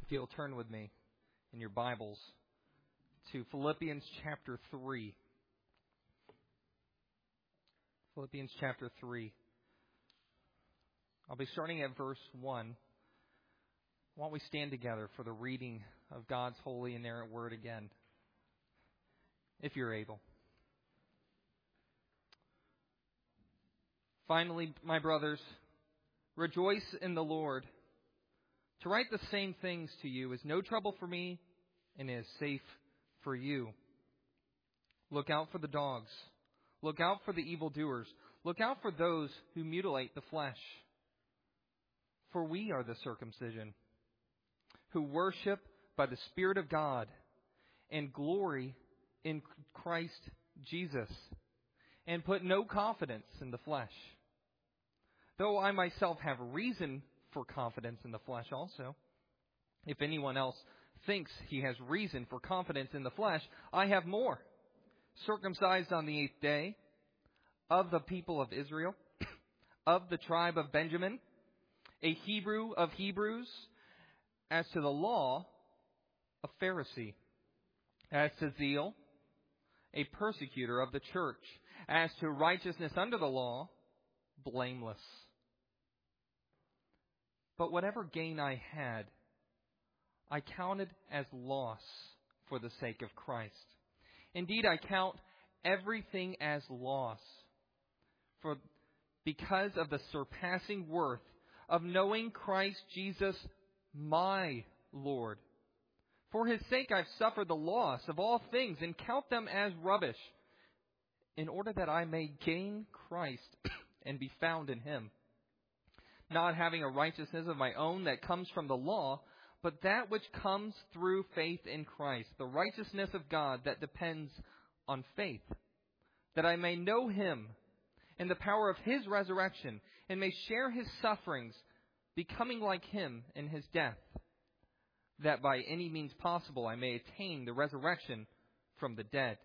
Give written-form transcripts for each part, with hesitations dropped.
If you'll turn with me in your Bibles to Philippians chapter 3. Philippians chapter 3. I'll be starting at verse 1. Why don't we stand together for the reading of God's holy inerrant word again, if you're able. Finally, my brothers, rejoice in the Lord. To write the same things to you is no trouble for me and is safe for you. Look out for the dogs. Look out for the evildoers. Look out for those who mutilate the flesh. For we are the circumcision, who worship by the Spirit of God and glory in Christ Jesus, and put no confidence in the flesh. Though I myself have reason for confidence in the flesh also. If anyone else thinks he has reason for confidence in the flesh, I have more. Circumcised on the 8th day, of the people of Israel, of the tribe of Benjamin, a Hebrew of Hebrews, as to the law, a Pharisee, as to zeal, a persecutor of the church, as to righteousness under the law, blameless. But whatever gain I had, I counted as loss for the sake of Christ. Indeed, I count everything as loss, because of the surpassing worth of knowing Christ Jesus, my Lord. For His sake I've suffered the loss of all things and count them as rubbish, in order that I may gain Christ and be found in Him, not having a righteousness of my own that comes from the law, but that which comes through faith in Christ, the righteousness of God that depends on faith, that I may know Him and the power of His resurrection, and may share His sufferings, becoming like Him in His death, that by any means possible I may attain the resurrection from the dead.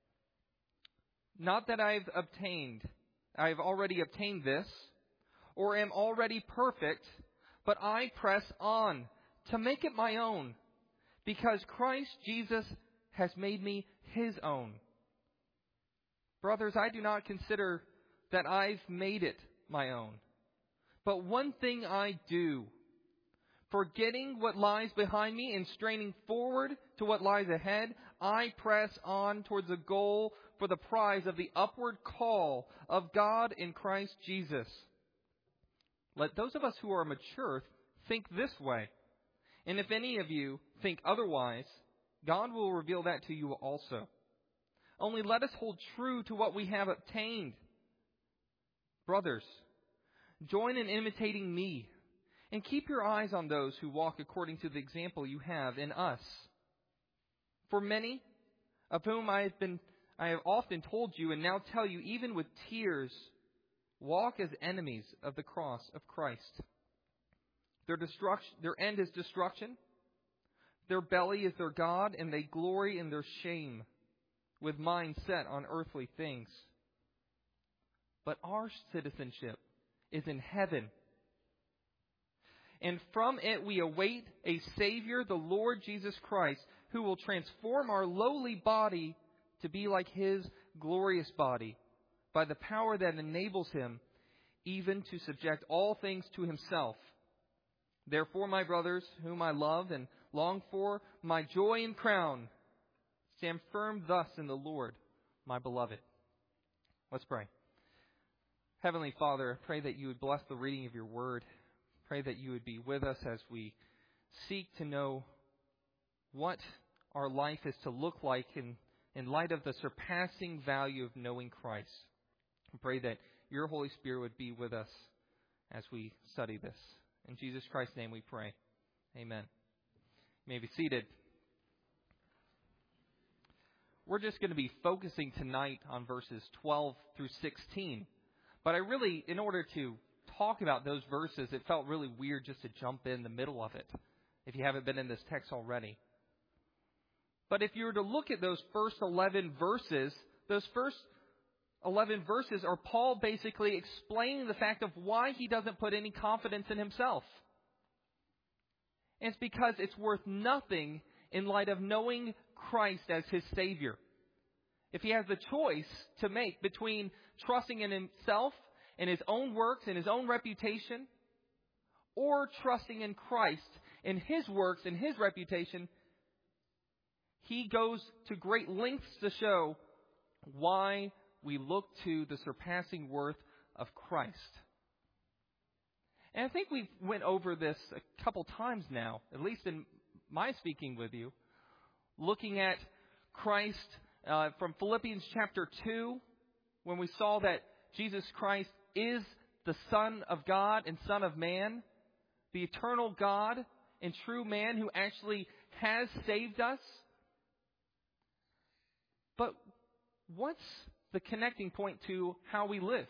Not that I have already obtained this, or am already perfect, but I press on to make it my own, because Christ Jesus has made me His own. Brothers, I do not consider that I've made it my own. But one thing I do, forgetting what lies behind me and straining forward to what lies ahead, I press on towards the goal for the prize of the upward call of God in Christ Jesus. Let those of us who are mature think this way. And if any of you think otherwise, God will reveal that to you also. Only let us hold true to what we have obtained. Brothers, join in imitating me, and keep your eyes on those who walk according to the example you have in us. For many, of whom I have often told you, and now tell you even with tears, walk as enemies of the cross of Christ. Their end is destruction. Their belly is their God, and they glory in their shame, with minds set on earthly things. But our citizenship is in heaven, and from it we await a Savior, the Lord Jesus Christ, who will transform our lowly body to be like His glorious body, by the power that enables Him even to subject all things to Himself. Therefore, my brothers, whom I love and long for, my joy and crown, stand firm thus in the Lord, my beloved. Let's pray. Heavenly Father, I pray that you would bless the reading of your word. Pray that you would be with us as we seek to know what our life is to look like in light of the surpassing value of knowing Christ. I pray that your Holy Spirit would be with us as we study this. In Jesus Christ's name we pray. Amen. You may be seated. We're just going to be focusing tonight on verses 12 through 16. But in order to talk about those verses, it felt really weird just to jump in the middle of it, if you haven't been in this text already. But if you were to look at those first 11 verses, those first 11 verses are Paul basically explaining the fact of why he doesn't put any confidence in himself. And it's because it's worth nothing in light of knowing Christ as his Savior. If he has the choice to make between trusting in himself and his own works and his own reputation, or trusting in Christ and his works and his reputation, he goes to great lengths to show why we look to the surpassing worth of Christ. And I think we've went over this a couple times now, at least in my speaking with you, looking at Christ from Philippians chapter 2, when we saw that Jesus Christ is the Son of God and Son of Man, the eternal God and true man who actually has saved us. But what's the connecting point to how we live?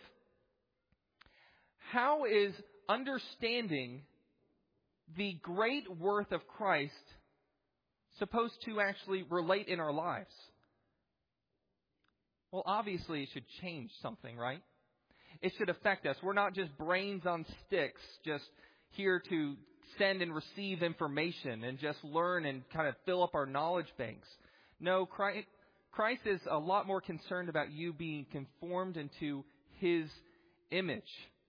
How is understanding the great worth of Christ supposed to actually relate in our lives? Well, obviously it should change something, right? It should affect us. We're not just brains on sticks, just here to send and receive information and just learn and kind of fill up our knowledge banks. No, Christ is a lot more concerned about you being conformed into his image.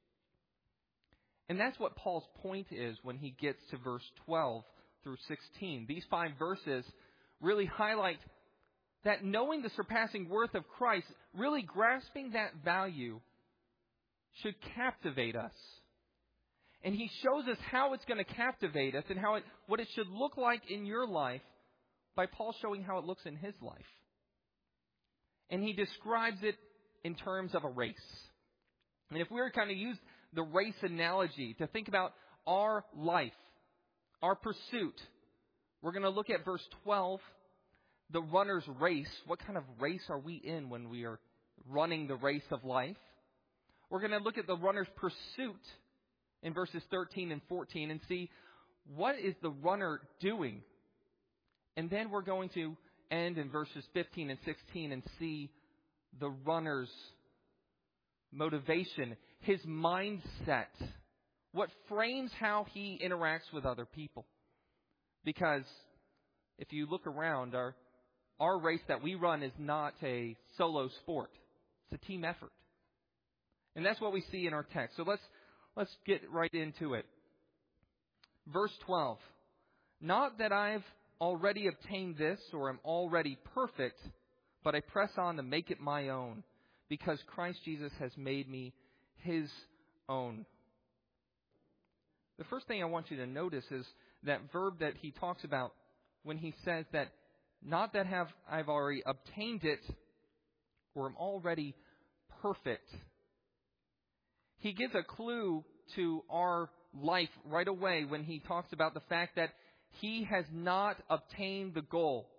And that's what Paul's point is when he gets to verse 12 through 16. These 5 verses really highlight that knowing the surpassing worth of Christ, really grasping that value, should captivate us. And he shows us how it's going to captivate us and what it should look like in your life by Paul showing how it looks in his life. And he describes it in terms of a race. And if we were to kind of use the race analogy to think about our life, our pursuit, we're going to look at verse 12, the runner's race. What kind of race are we in when we are running the race of life? We're going to look at the runner's pursuit in verses 13 and 14 and see what is the runner doing. And then we're going to end in verses 15 and 16 and see the runner's motivation, his mindset, what frames how he interacts with other people. Because if you look around, our race that we run is not a solo sport. It's a team effort. And that's what we see in our text. So let's get right into it. Verse 12. Not that I've already obtained this or am already perfect, but I press on to make it my own, because Christ Jesus has made me his own. The first thing I want you to notice is that verb that he talks about when he says that not that I've already obtained it or am already perfect. He gives a clue to our life right away when he talks about the fact that he has not obtained the goal.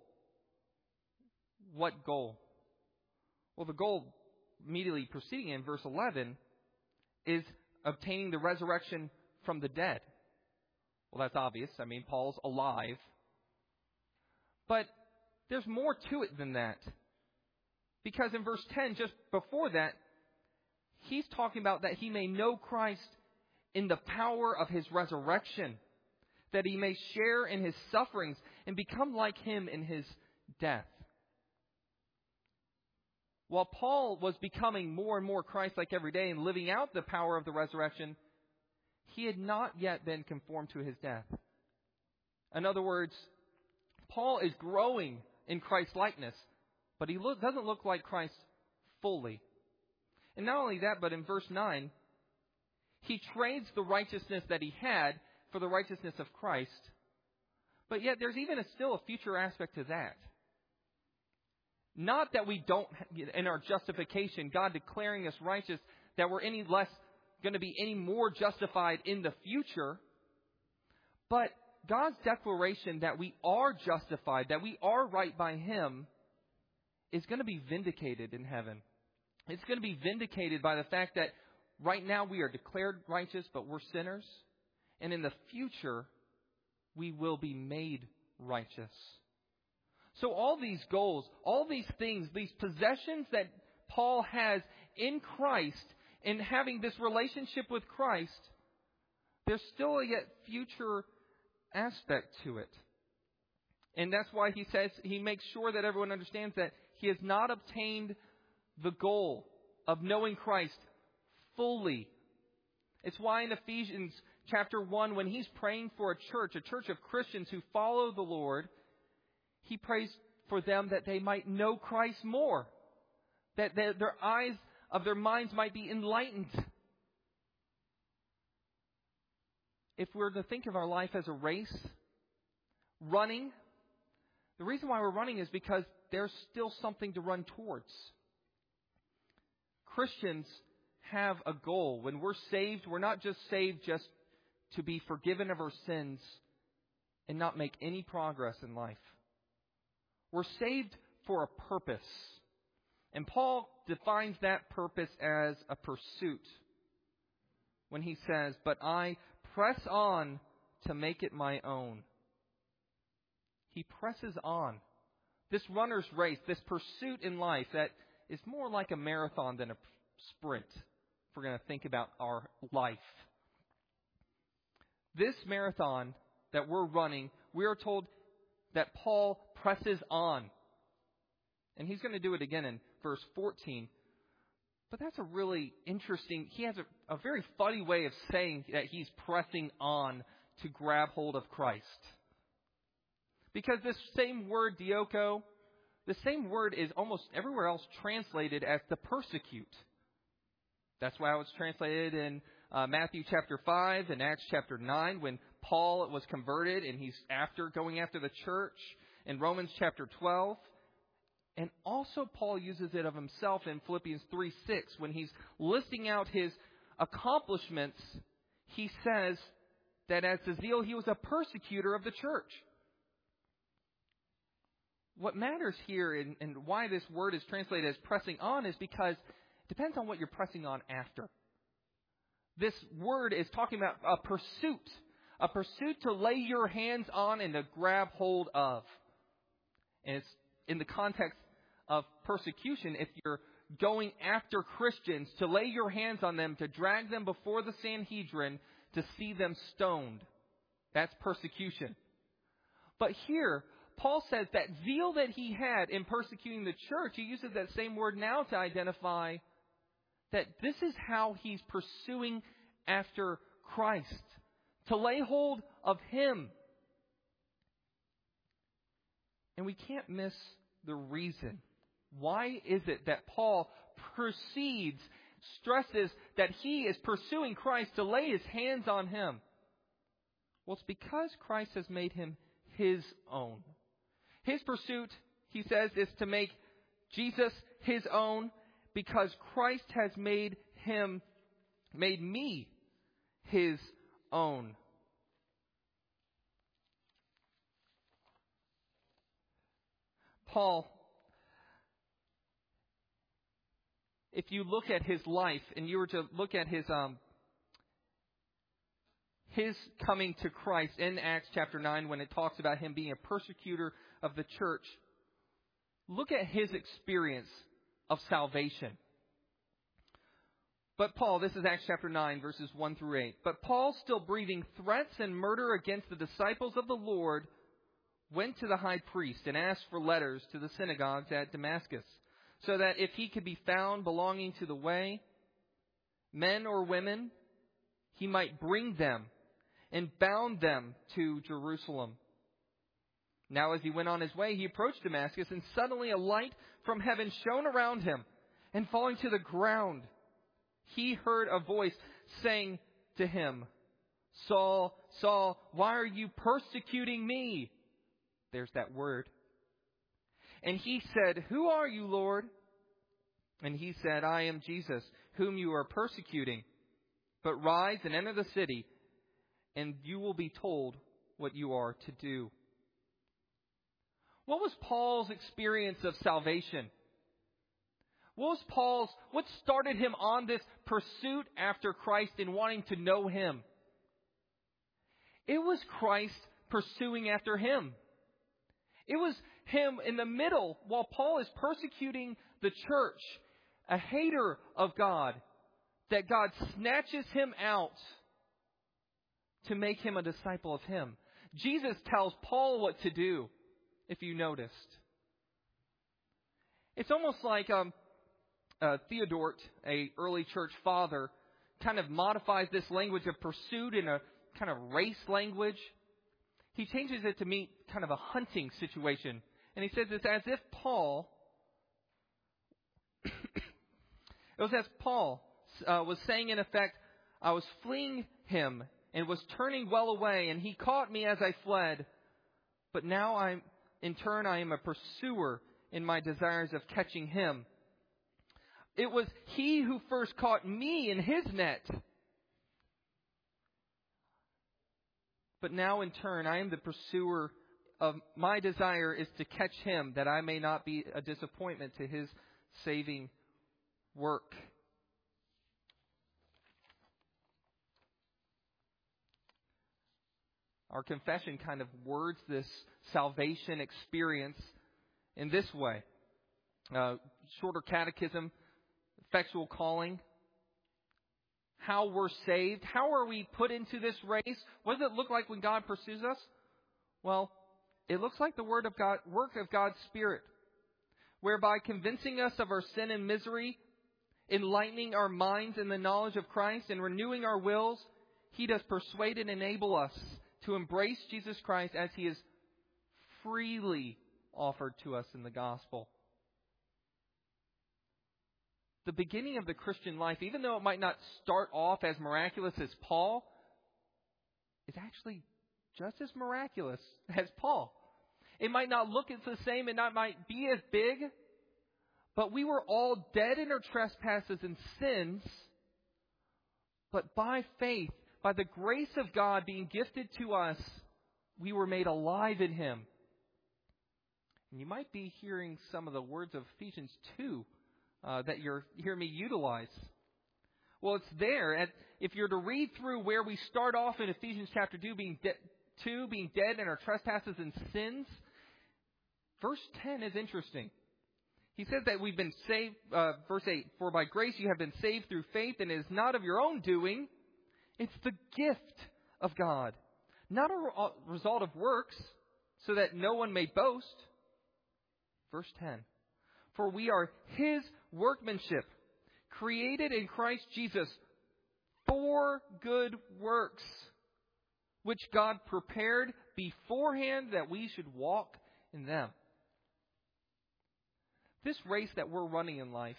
What goal? Well, the goal immediately preceding in verse 11 is obtaining the resurrection from the dead. Well, that's obvious. I mean, Paul's alive. But there's more to it than that. Because in verse 10, just before that, he's talking about that he may know Christ in the power of his resurrection, that he may share in his sufferings and become like him in his death. While Paul was becoming more and more Christ-like every day and living out the power of the resurrection, he had not yet been conformed to his death. In other words, Paul is growing in Christ-likeness, but he doesn't look like Christ fully. And not only that, but in verse 9, he trades the righteousness that he had for the righteousness of Christ. But yet there's even still a future aspect to that. Not that we don't, in our justification, God declaring us righteous, that we're any less going to be any more justified in the future. But God's declaration that we are justified, that we are right by him, is going to be vindicated in heaven. It's going to be vindicated by the fact that right now we are declared righteous, but we're sinners. And in the future, we will be made righteous. So all these goals, all these things, these possessions that Paul has in Christ, in having this relationship with Christ, there's still a yet future aspect to it. And that's why he says, he makes sure that everyone understands that he has not obtained the goal of knowing Christ fully. It's why in Ephesians chapter 1, when he's praying for a church of Christians who follow the Lord, he prays for them that they might know Christ more, that their eyes of their minds might be enlightened. If we're to think of our life as a race, running, the reason why we're running is because there's still something to run towards. Christians have a goal. When we're saved, we're not just saved just to be forgiven of our sins and not make any progress in life. We're saved for a purpose. And Paul defines that purpose as a pursuit when he says, "But I press on to make it my own." He presses on. This runner's race, this pursuit in life that is more like a marathon than a sprint, if we're going to think about our life. This marathon that we're running, we are told that Paul presses on. And he's going to do it again in verse 14. But that's a really interesting, he has a very funny way of saying that he's pressing on to grab hold of Christ. Because this same word, dioko, the same word is almost everywhere else translated as to persecute. That's why it was translated in Matthew chapter 5 and Acts chapter 9 when Paul was converted and he's going after the church. In Romans chapter 12. And also Paul uses it of himself in Philippians 3:6 when he's listing out his accomplishments. He says that as to zeal, he was a persecutor of the church. What matters here and why this word is translated as pressing on is because it depends on what you're pressing on after. This word is talking about a pursuit to lay your hands on and to grab hold of. And it's in the context of persecution, if you're going after Christians, to lay your hands on them, to drag them before the Sanhedrin, to see them stoned. That's persecution. But here, Paul says that zeal that he had in persecuting the church, he uses that same word now to identify that this is how he's pursuing after Christ. To lay hold of Him. And we can't miss the reason. Why is it that Paul stresses that he is pursuing Christ to lay his hands on Him? Well, it's because Christ has made Him His own. His pursuit, he says, is to make Jesus His own because Christ has made me His own. Paul, if you look at his life and you were to look at his coming to Christ in Acts chapter 9 when it talks about him being a persecutor of the church, look at his experience of salvation. But Paul, this is Acts chapter 9 verses 1 through 8. But Paul, still breathing threats and murder against the disciples of the Lord, went to the high priest and asked for letters to the synagogues at Damascus, so that if he could be found belonging to the way, men or women, he might bring them and bound them to Jerusalem. Now as he went on his way, he approached Damascus, and suddenly a light from heaven shone around him, and falling to the ground, he heard a voice saying to him, "Saul, Saul, why are you persecuting me?" There's that word. And he said, "Who are you, Lord?" And he said, "I am Jesus, whom you are persecuting. But rise and enter the city, and you will be told what you are to do." What was Paul's experience of salvation? What started him on this pursuit after Christ and wanting to know Him? It was Christ pursuing after him. It was him in the middle while Paul is persecuting the church, a hater of God, that God snatches him out to make him a disciple of Him. Jesus tells Paul what to do, if you noticed. It's almost like Theodore, a early church father, kind of modifies this language of pursuit in a kind of race language. He changes it to mean kind of a hunting situation. And he says it's as if Paul, it was as Paul was saying in effect, I was fleeing him and was turning well away, and he caught me as I fled. But now I am a pursuer in my desires of catching him. It was he who first caught me in his net. But now in turn, I am the pursuer of my desire is to catch him, that I may not be a disappointment to his saving work. Our confession kind of words this salvation experience in this way. Shorter catechism, effectual calling, how we're saved, how are we put into this race? What does it look like when God pursues us? Well, it looks like the work of God's Spirit, whereby convincing us of our sin and misery, enlightening our minds in the knowledge of Christ, and renewing our wills, He does persuade and enable us to embrace Jesus Christ as He is freely offered to us in the gospel. The beginning of the Christian life, even though it might not start off as miraculous as Paul, is actually just as miraculous as Paul. It might not look the same, it might be as big, but we were all dead in our trespasses and sins, but by faith, by the grace of God being gifted to us, we were made alive in Him. And you might be hearing some of the words of Ephesians 2 that you're hearing me utilize. Well, it's there. If you're to read through where we start off in Ephesians chapter 2, being dead in our trespasses and sins, verse 10 is interesting. He says that we've been saved, verse 8, for by grace you have been saved through faith, and it is not of your own doing. It's the gift of God, not a result of works, so that no one may boast. Verse 10, for we are His workmanship, created in Christ Jesus for good works, which God prepared beforehand that we should walk in them. This race that we're running in life,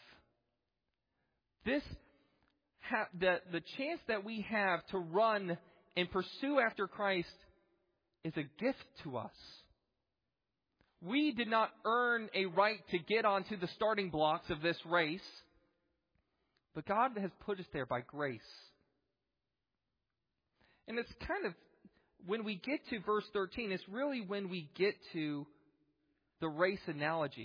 the chance that we have to run and pursue after Christ is a gift to us. We did not earn a right to get onto the starting blocks of this race, but God has put us there by grace. And it's kind of, when we get to verse 13, it's really when we get to the race analogy.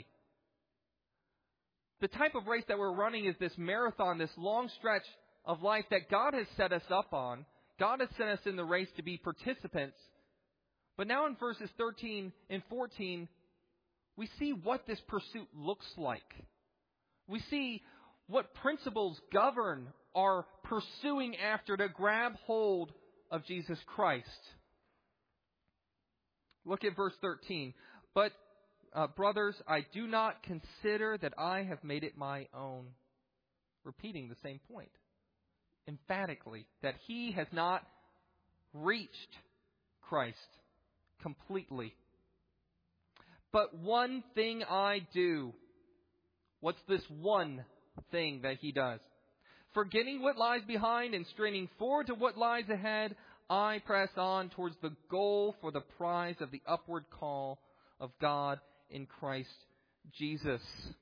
The type of race that we're running is this marathon, this long stretch of life that God has set us up on. God has set us in the race to be participants. But now in verses 13 and 14, we see what this pursuit looks like. We see what principles govern our pursuing after to grab hold of Jesus Christ. Look at verse 13. But, brothers, I do not consider that I have made it my own. Repeating the same point. Emphatically, that he has not reached Christ completely. But one thing I do. What's this one thing that he does? Forgetting what lies behind and straining forward to what lies ahead, I press on towards the goal for the prize of the upward call of God in Christ Jesus.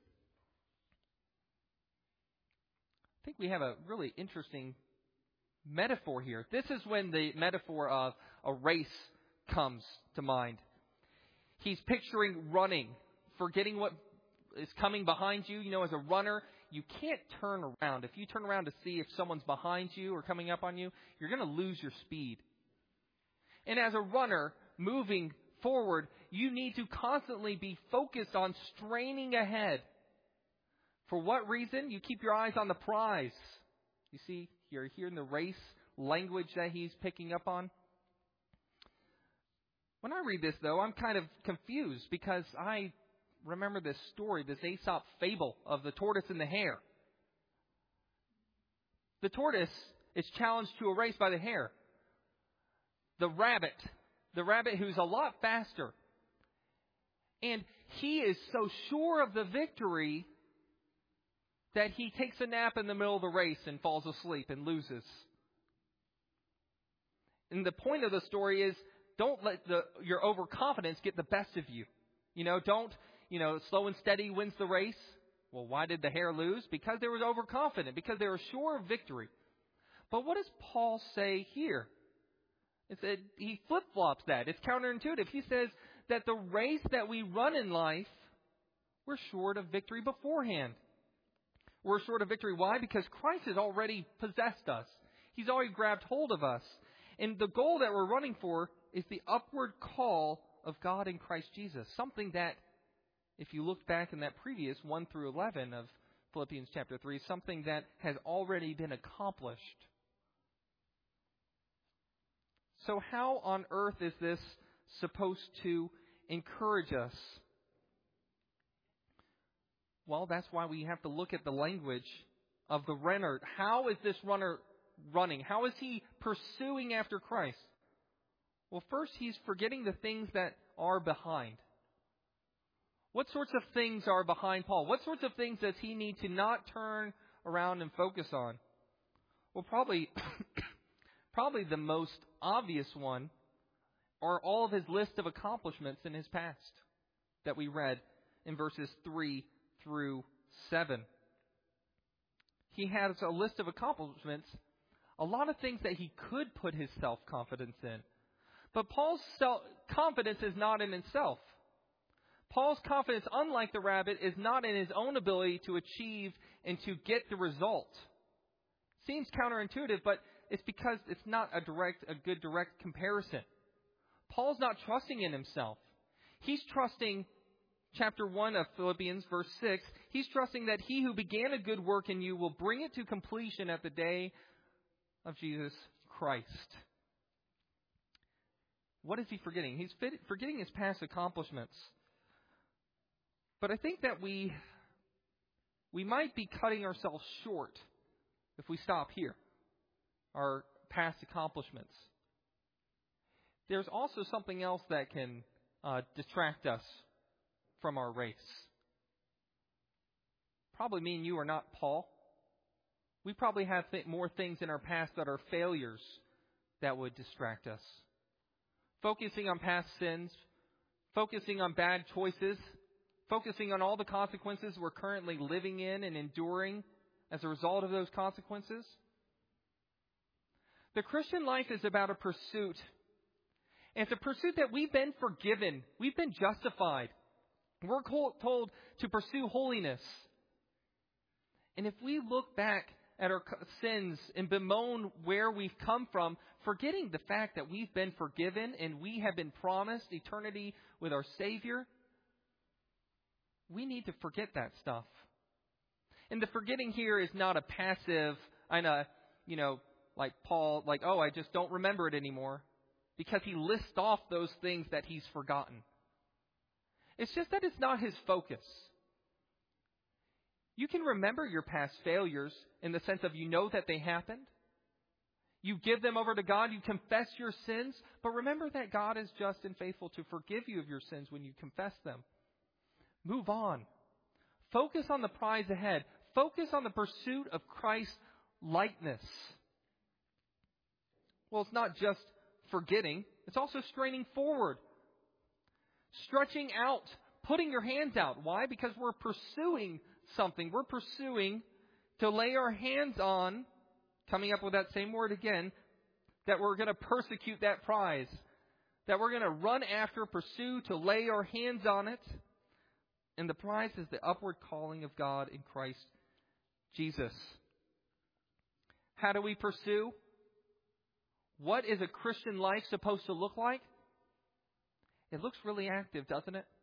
I think we have a really interesting metaphor here. This is when the metaphor of a race comes to mind. He's picturing running, forgetting what is coming behind you. You know, as a runner, you can't turn around. If you turn around to see if someone's behind you or coming up on you, you're going to lose your speed. And as a runner moving forward, you need to constantly be focused on straining ahead. For what reason? You keep your eyes on the prize. You see, you're hearing the race language that he's picking up on. When I read this, though, I'm kind of confused because I remember this story, this Aesop fable of the tortoise and the hare. The tortoise is challenged to a race by the hare. The rabbit who's a lot faster. And he is so sure of the victory that he takes a nap in the middle of the race and falls asleep and loses. And the point of the story is, don't let your overconfidence get the best of you. Slow and steady wins the race. Well, why did the hare lose? Because they were overconfident, because they were sure of victory. But what does Paul say here? He flip-flops that. It's counterintuitive. He says that the race that we run in life, we're short of victory beforehand. We're short of victory. Why? Because Christ has already possessed us. He's already grabbed hold of us. And the goal that we're running for is the upward call of God in Christ Jesus. Something that, if you look back in that previous 1 through 11 of Philippians chapter 3, something that has already been accomplished. So how on earth is this supposed to encourage us? Well, that's why we have to look at the language of the runner. How is this runner running? How is he pursuing after Christ? Well, first, he's forgetting the things that are behind. What sorts of things are behind Paul? What sorts of things does he need to not turn around and focus on? Well, probably the most obvious one are all of his list of accomplishments in his past that we read in verses 3 through 7. He has a list of accomplishments, a lot of things that he could put his self-confidence in. But Paul's confidence is not in himself. Paul's confidence, unlike the rabbit, is not in his own ability to achieve and to get the result. Seems counterintuitive, but it's because it's not a good direct comparison. Paul's not trusting in himself. He's trusting, chapter 1 of Philippians, verse 6, he's trusting that he who began a good work in you will bring it to completion at the day of Jesus Christ. What is he forgetting? He's forgetting his past accomplishments. But I think that we might be cutting ourselves short if we stop here, our past accomplishments. There's also something else that can distract us from our race. Probably me and you are not Paul. We probably have more things in our past that are failures that would distract us. Focusing on past sins, focusing on bad choices, focusing on all the consequences we're currently living in and enduring as a result of those consequences. The Christian life is about a pursuit. And it's a pursuit that we've been forgiven. We've been justified. We're told to pursue holiness. And if we look back at our sins and bemoan where we've come from, forgetting the fact that we've been forgiven and we have been promised eternity with our Savior, we need to forget that stuff. And the forgetting here is not a passive, like Paul, I just don't remember it anymore. Because he lists off those things that he's forgotten. It's just that it's not his focus. You can remember your past failures in the sense of you know that they happened. You give them over to God. You confess your sins. But remember that God is just and faithful to forgive you of your sins when you confess them. Move on. Focus on the prize ahead. Focus on the pursuit of Christ's likeness. Well, it's not just forgetting. It's also straining forward. Stretching out. Putting your hands out. Why? Because we're pursuing something. We're pursuing to lay our hands on, coming up with that same word again, that we're going to persecute that prize. That we're going to run after, pursue, to lay our hands on it. And the prize is the upward calling of God in Christ Jesus. How do we pursue? What is a Christian life supposed to look like? It looks really active, doesn't it?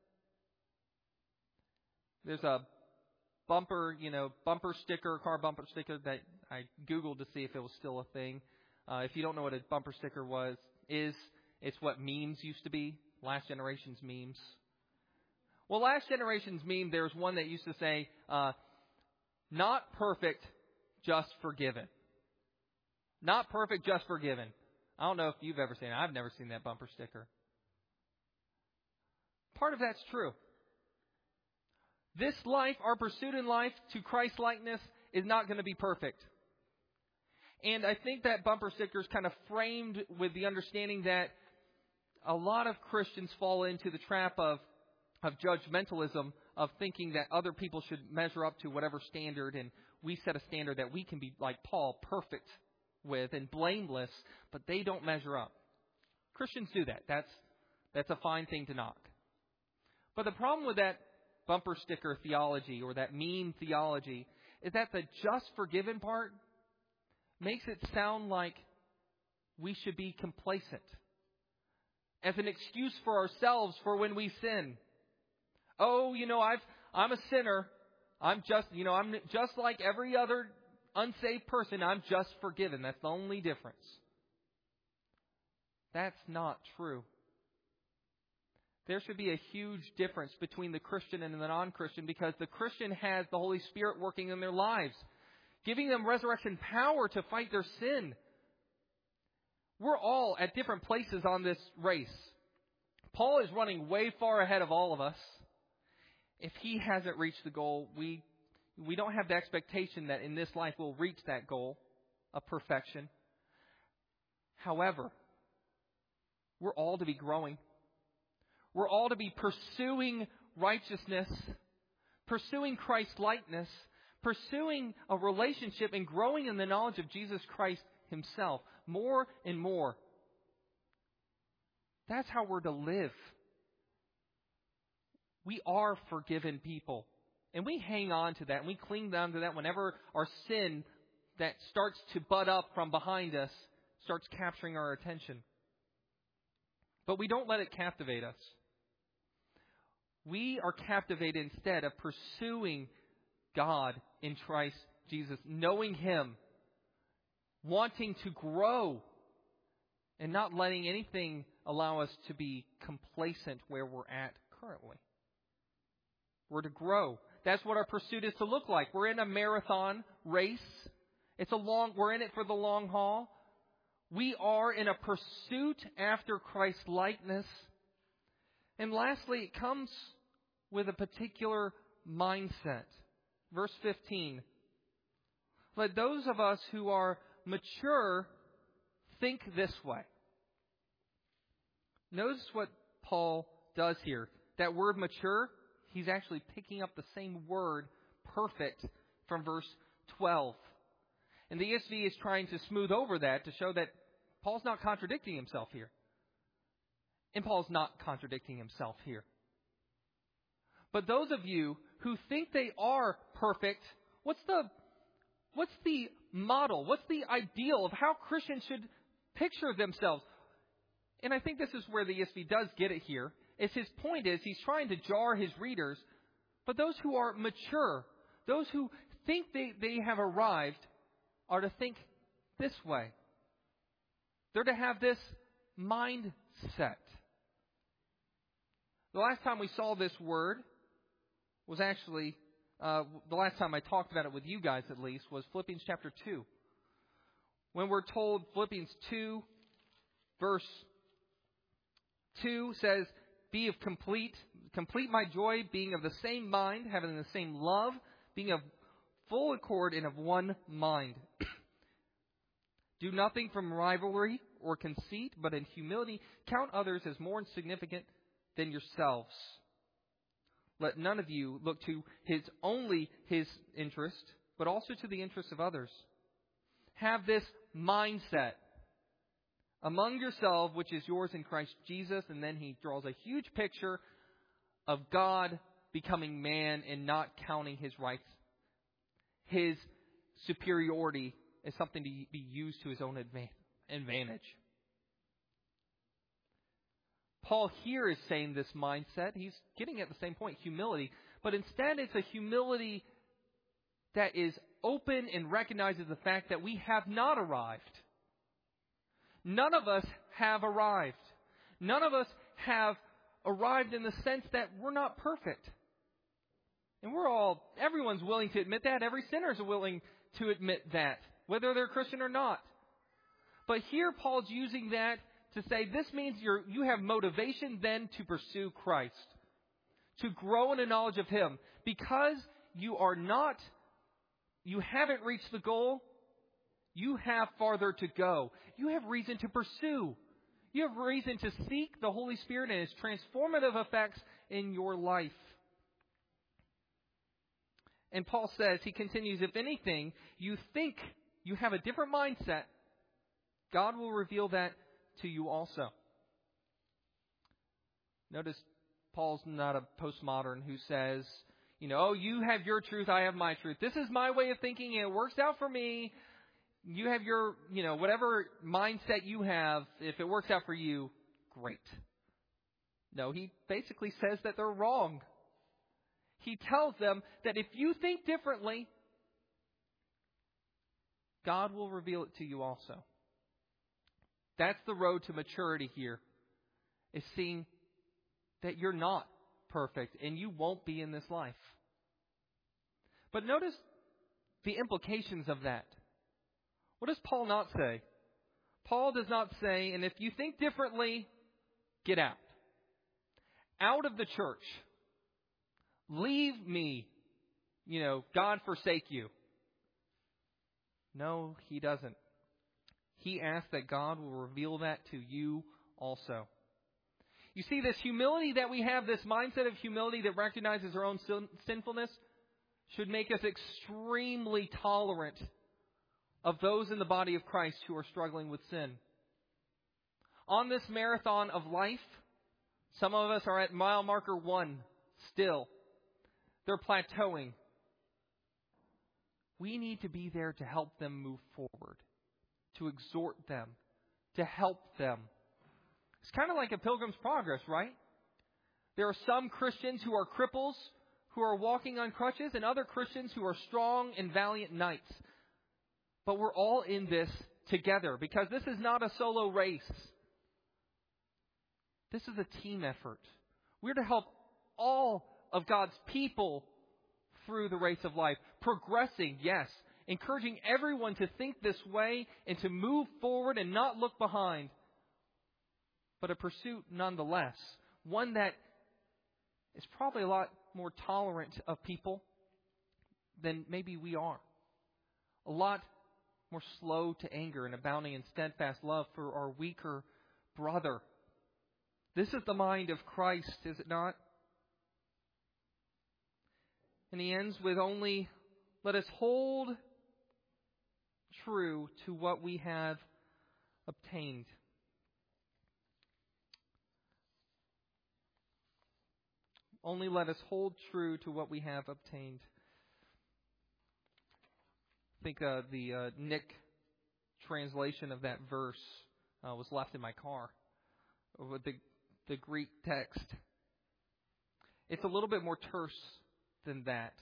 There's a bumper sticker, car bumper sticker that I Googled to see if it was still a thing. If you don't know what a bumper sticker it's what memes used to be. Last Generation's memes. Well, Last Generation's meme, there's one that used to say, not perfect, just forgiven. Not perfect, just forgiven. I don't know if you've ever seen it. I've never seen that bumper sticker. Part of that's true. This life, our pursuit in life to Christ-likeness, is not going to be perfect. And I think that bumper sticker is kind of framed with the understanding that a lot of Christians fall into the trap of judgmentalism, of thinking that other people should measure up to whatever standard, and we set a standard that we can be, like Paul, perfect with and blameless, but they don't measure up. Christians do that. That's a fine thing to knock. But the problem with that bumper sticker theology or that meme theology is that the just forgiven part makes it sound like we should be complacent as an excuse for ourselves for when we sin. Oh, I'm a sinner. I'm just like every other unsaved person. I'm just forgiven. That's the only difference. That's not true. There should be a huge difference between the Christian and the non-Christian, because the Christian has the Holy Spirit working in their lives, giving them resurrection power to fight their sin. We're all at different places on this race. Paul is running way far ahead of all of us. If he hasn't reached the goal, we don't have the expectation that in this life we'll reach that goal of perfection. However, we're all to be growing. We're all to be pursuing righteousness, pursuing Christ-likeness, pursuing a relationship and growing in the knowledge of Jesus Christ Himself more and more. That's how we're to live. We are forgiven people. And we hang on to that, and we cling down to that whenever our sin that starts to butt up from behind us starts capturing our attention. But we don't let it captivate us. We are captivated instead of pursuing God in Christ Jesus, knowing Him, wanting to grow, and not letting anything allow us to be complacent where we're at currently. We're to grow. That's what our pursuit is to look like. We're in a marathon race. We're in it for the long haul. We are in a pursuit after Christ's likeness. And lastly, it comes with a particular mindset. Verse 15. Let those of us who are mature think this way. Notice what Paul does here. That word mature, he's actually picking up the same word, perfect, from verse 12. And the ESV is trying to smooth over that to show that Paul's not contradicting himself here. And Paul's not contradicting himself here. But those of you who think they are perfect, what's the model? What's the ideal of how Christians should picture themselves? And I think this is where the ESV does get it here. His point is he's trying to jar his readers. But those who are mature, those who think they have arrived, are to think this way. They're to have this mindset. The last time we saw this word was actually, the last time I talked about it with you guys at least, was Philippians chapter 2. When we're told, Philippians 2, verse 2 says, be of complete my joy, being of the same mind, having the same love, being of full accord and of one mind. Do nothing from rivalry or conceit, but in humility count others as more insignificant than yourselves. Let none of you look to his interest, but also to the interests of others. Have this mindset among yourselves, which is yours in Christ Jesus. And then he draws a huge picture of God becoming man and not counting his rights, his superiority, as something to be used to his own advantage. Paul here is saying this mindset. He's getting at the same point, humility. But instead it's a humility that is open and recognizes the fact that we have not arrived. None of us have arrived. None of us have arrived in the sense that we're not perfect. And everyone's willing to admit that. Every sinner is willing to admit that, whether they're Christian or not. But here Paul's using that to say this means you have motivation then to pursue Christ, to grow in a knowledge of Him. Because you haven't reached the goal, you have farther to go. You have reason to pursue. You have reason to seek the Holy Spirit and His transformative effects in your life. And Paul says, he continues, if anything, you think you have a different mindset, God will reveal that to you also. Notice Paul's not a postmodern who says, you have your truth, I have my truth. This is my way of thinking, and it works out for me. You have your, whatever mindset you have, if it works out for you, great. No, he basically says that they're wrong. He tells them that if you think differently, God will reveal it to you also. That's the road to maturity here, is seeing that you're not perfect and you won't be in this life. But notice the implications of that. What does Paul not say? Paul does not say, and if you think differently, get out. Out of the church. Leave me. God forsake you. No, he doesn't. He asks that God will reveal that to you also. You see, this humility that we have, this mindset of humility that recognizes our own sinfulness, should make us extremely tolerant of those in the body of Christ who are struggling with sin. On this marathon of life, some of us are at mile marker 1 still. They're plateauing. We need to be there to help them move forward, to exhort them, to help them. It's kind of like a Pilgrim's Progress, right? There are some Christians who are cripples, who are walking on crutches, and other Christians who are strong and valiant knights. But we're all in this together, because this is not a solo race. This is a team effort. We're to help all of God's people through the race of life. Progressing, yes. Encouraging everyone to think this way and to move forward and not look behind. But a pursuit nonetheless. One that is probably a lot more tolerant of people than maybe we are. A lot more slow to anger and abounding in steadfast love for our weaker brother. This is the mind of Christ, is it not? And he ends with only, let us hold true to what we have obtained. Only let us hold true to what we have obtained. I think the Nick translation of that verse was left in my car with the Greek text. It's a little bit more terse than that.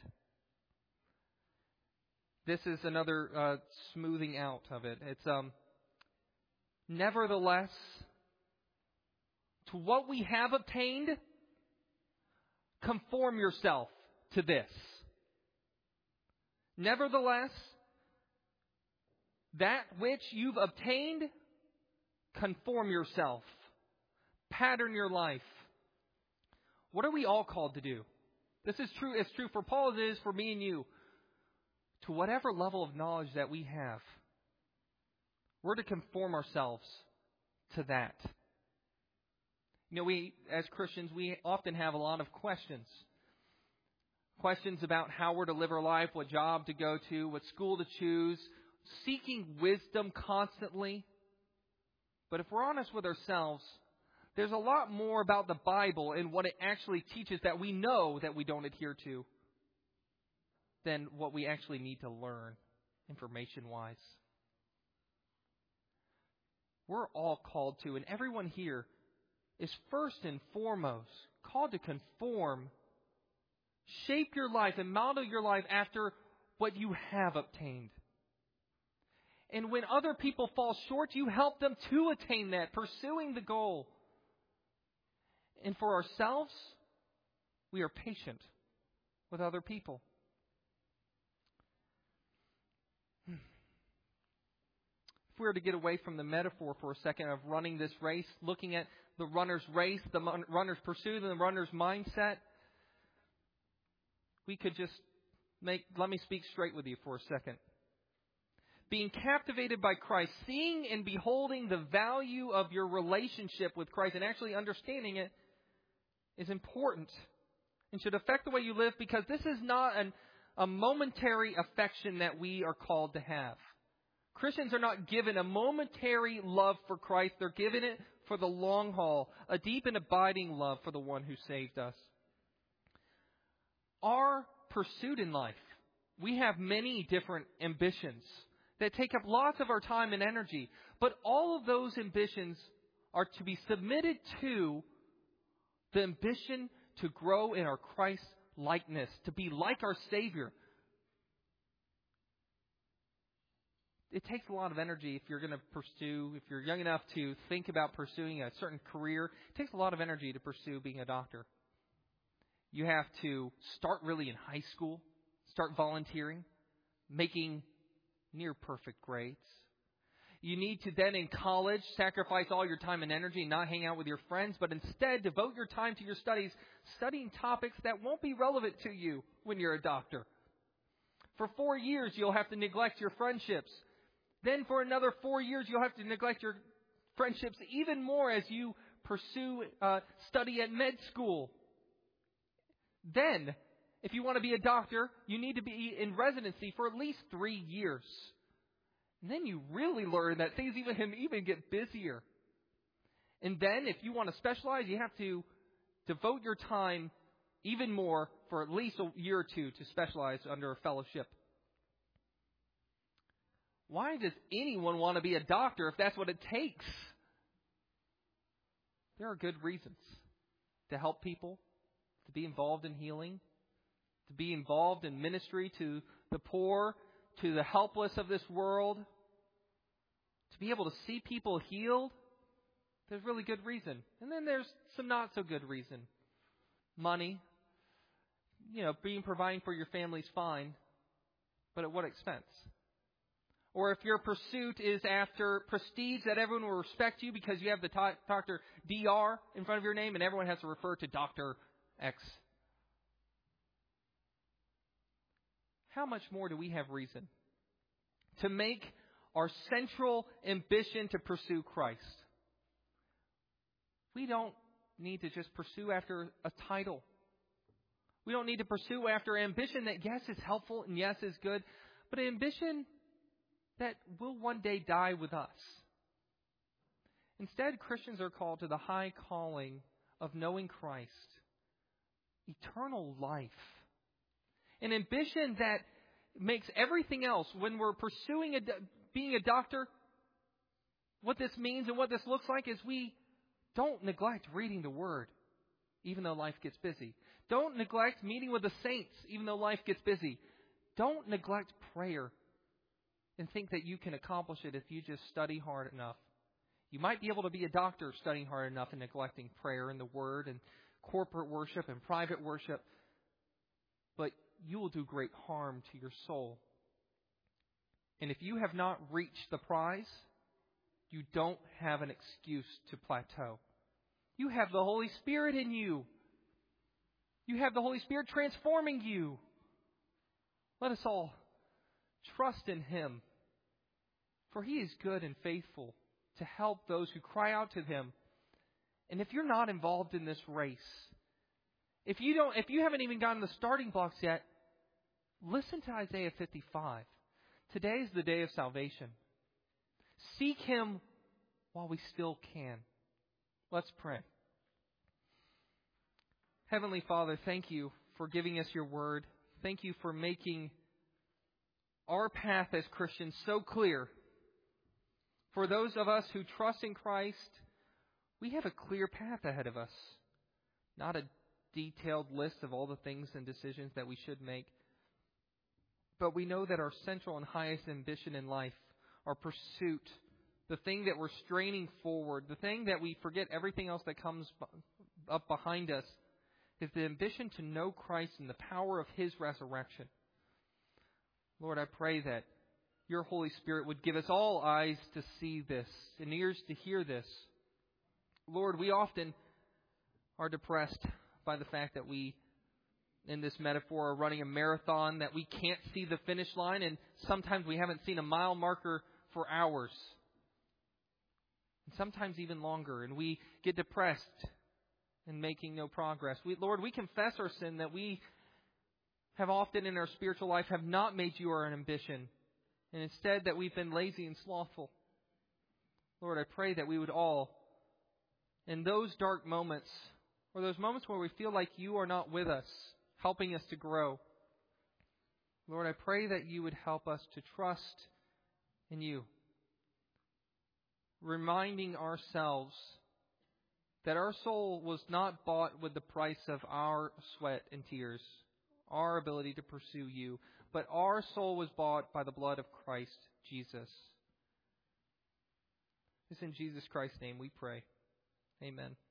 This is another smoothing out of it. It's nevertheless, to what we have obtained, conform yourself to this. Nevertheless, that which you've obtained, conform yourself. Pattern your life. What are we all called to do? This is true. It's true for Paul as it is for me and you. To whatever level of knowledge that we have, we're to conform ourselves to that. We, as Christians, we often have a lot of questions. Questions about how we're to live our life, what job to go to, what school to choose, seeking wisdom constantly. But if we're honest with ourselves, there's a lot more about the Bible and what it actually teaches that we know that we don't adhere to than what we actually need to learn information-wise. We're all called to, and everyone here is first and foremost called to conform, shape your life and model your life after what you have obtained. And when other people fall short, you help them to attain that, pursuing the goal. And for ourselves, we are patient with other people. If we were to get away from the metaphor for a second of running this race, looking at the runner's race, the runner's pursuit, and the runner's mindset, we could just let me speak straight with you for a second. Being captivated by Christ, seeing and beholding the value of your relationship with Christ and actually understanding it is important and should affect the way you live, because this is not a momentary affection that we are called to have. Christians are not given a momentary love for Christ. They're given it for the long haul, a deep and abiding love for the one who saved us. Our pursuit in life, we have many different ambitions that take up lots of our time and energy. But all of those ambitions are to be submitted to the ambition to grow in our Christ likeness, to be like our Savior. It takes a lot of energy if you're going to pursue, if you're young enough to think about pursuing a certain career, it takes a lot of energy to pursue being a doctor. You have to start really in high school, start volunteering, making near perfect grades. You need to then in college sacrifice all your time and energy and not hang out with your friends, but instead devote your time to your studies, studying topics that won't be relevant to you when you're a doctor. For 4 years, you'll have to neglect your friendships. Then for another 4 years, you'll have to neglect your friendships even more as you pursue study at med school. Then, if you want to be a doctor, you need to be in residency for at least 3 years. And then you really learn that things even get busier. And then, if you want to specialize, you have to devote your time even more for at least a year or two to specialize under a fellowship. Why does anyone want to be a doctor if that's what it takes? There are good reasons to help people, to be involved in healing, to be involved in ministry to the poor, to the helpless of this world, to be able to see people healed. There's really good reason. And then there's some not so good reason. Money. Providing for your family's fine, but at what expense? Or if your pursuit is after prestige, that everyone will respect you because you have the Dr. Dr. in front of your name and everyone has to refer to Dr. X. How much more do we have reason to make our central ambition to pursue Christ? We don't need to just pursue after a title. We don't need to pursue after ambition that, yes, is helpful and yes, is good, but ambition that will one day die with us. Instead, Christians are called to the high calling of knowing Christ, eternal life, an ambition that makes everything else. When we're pursuing being a doctor, what this means and what this looks like is we don't neglect reading the Word, even though life gets busy. Don't neglect meeting with the saints, even though life gets busy. Don't neglect prayer and think that you can accomplish it if you just study hard enough. You might be able to be a doctor studying hard enough and neglecting prayer and the Word and corporate worship and private worship, but you will do great harm to your soul. And if you have not reached the prize, you don't have an excuse to plateau. You have the Holy Spirit in you. You have the Holy Spirit transforming you. Let us all trust in Him, for He is good and faithful to help those who cry out to Him. And if you're not involved in this race, if you haven't even gotten the starting blocks yet, listen to Isaiah 55. Today is the day of salvation. Seek Him while we still can. Let's pray. Heavenly Father, thank You for giving us Your Word. Thank You for making our path as Christians so clear. For those of us who trust in Christ, we have a clear path ahead of us. Not a detailed list of all the things and decisions that we should make. But we know that our central and highest ambition in life, our pursuit, the thing that we're straining forward, the thing that we forget everything else that comes up behind us is the ambition to know Christ and the power of His resurrection. Lord, I pray that Your Holy Spirit would give us all eyes to see this and ears to hear this. Lord, we often are depressed by the fact that we, in this metaphor, are running a marathon, that we can't see the finish line, and sometimes we haven't seen a mile marker for hours, and sometimes even longer, and we get depressed and making no progress. Lord, we confess our sin, that we have often in our spiritual life have not made You our ambition, and instead that we've been lazy and slothful. Lord, I pray that we would all, in those dark moments, or those moments where we feel like You are not with us, helping us to grow, Lord, I pray that You would help us to trust in You, reminding ourselves that our soul was not bought with the price of our sweat and tears, our ability to pursue You, but our soul was bought by the blood of Christ Jesus. It's in Jesus Christ's name we pray. Amen.